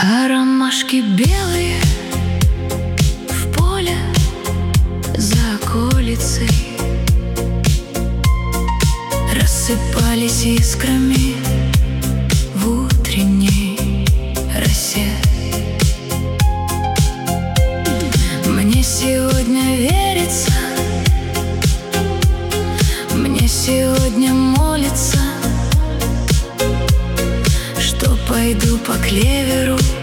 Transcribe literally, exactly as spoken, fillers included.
А ромашки белые в поле за околицей рассыпались искрами в утренней росе. Мне сегодня верится, мне сегодня молится, что пойду по клеверу